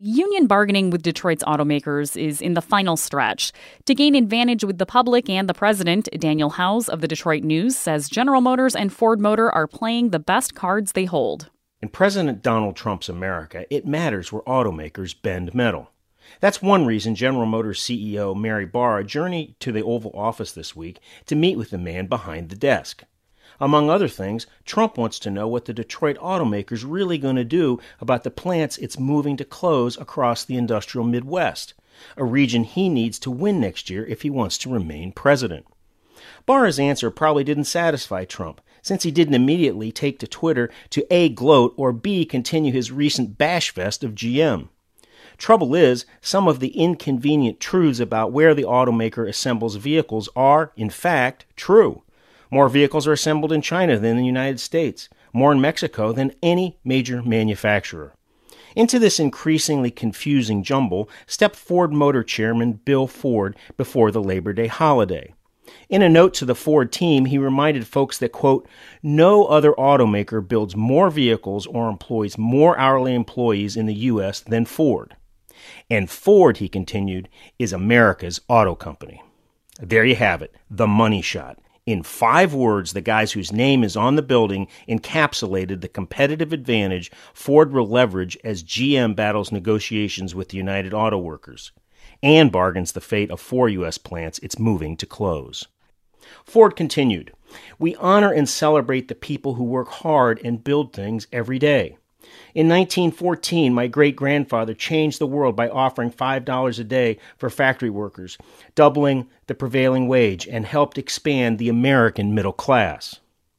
Union bargaining with Detroit's automakers is in the final stretch. To gain advantage with the public and the president, Daniel Howes of the Detroit News says General Motors and Ford Motor are playing the best cards they hold. In President Donald Trump's America, it matters where automakers bend metal. That's one reason General Motors CEO Mary Barra journeyed to the Oval Office this week to meet with the man behind the desk. Among other things, Trump wants to know what the Detroit automaker's really going to do about the plants it's moving to close across the industrial Midwest, a region he needs to win next year if he wants to remain president. Barra's answer probably didn't satisfy Trump, since he didn't immediately take to Twitter to A, gloat, or B, continue his recent bash fest of GM. Trouble is, some of the inconvenient truths about where the automaker assembles vehicles are, in fact, true. More vehicles are assembled in China than in the United States, more in Mexico than any major manufacturer. Into this increasingly confusing jumble stepped Ford Motor Chairman Bill Ford before the Labor Day holiday. In a note to the Ford team, he reminded folks that, quote, no other automaker builds more vehicles or employs more hourly employees in the U.S. than Ford. And Ford, he continued, is America's auto company. There you have it, the money shot. In 5 words, the guys whose name is on the building encapsulated the competitive advantage Ford will leverage as GM battles negotiations with the United Auto Workers and bargains the fate of 4 U.S. plants it's moving to close. Ford continued, we honor and celebrate the people who work hard and build things every day. In 1914, my great-grandfather changed the world by offering $5 a day for factory workers, doubling the prevailing wage, and helped expand the American middle class.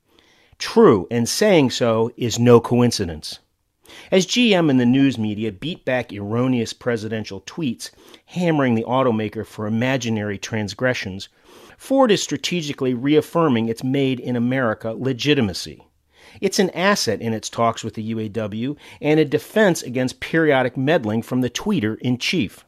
True, and saying so is no coincidence. As GM and the news media beat back erroneous presidential tweets hammering the automaker for imaginary transgressions, Ford is strategically reaffirming its Made in America legitimacy. It's an asset in its talks with the UAW and a defense against periodic meddling from the tweeter-in-chief.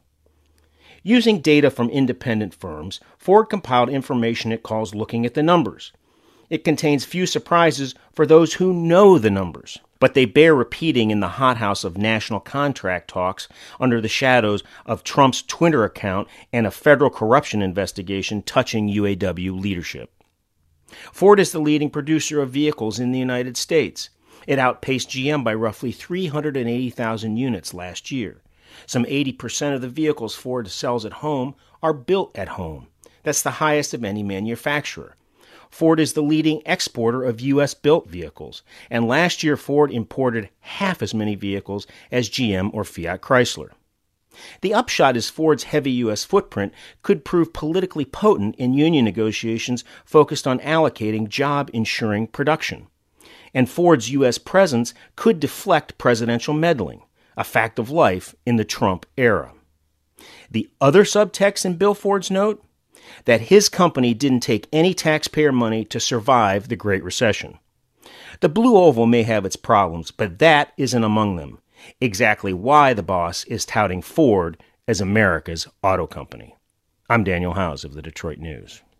Using data from independent firms, Ford compiled information it calls looking at the numbers. It contains few surprises for those who know the numbers, but they bear repeating in the hothouse of national contract talks under the shadows of Trump's Twitter account and a federal corruption investigation touching UAW leadership. Ford is the leading producer of vehicles in the United States. It outpaced GM by roughly 380,000 units last year. Some 80% of the vehicles Ford sells at home are built at home. That's the highest of any manufacturer. Ford is the leading exporter of U.S.-built vehicles, and last year Ford imported half as many vehicles as GM or Fiat Chrysler. The upshot is Ford's heavy U.S. footprint could prove politically potent in union negotiations focused on allocating job-ensuring production. And Ford's U.S. presence could deflect presidential meddling, a fact of life in the Trump era. The other subtext in Bill Ford's note? That his company didn't take any taxpayer money to survive the Great Recession. The Blue Oval may have its problems, but that isn't among them. Exactly why the boss is touting Ford as America's auto company. I'm Daniel Howes of the Detroit News.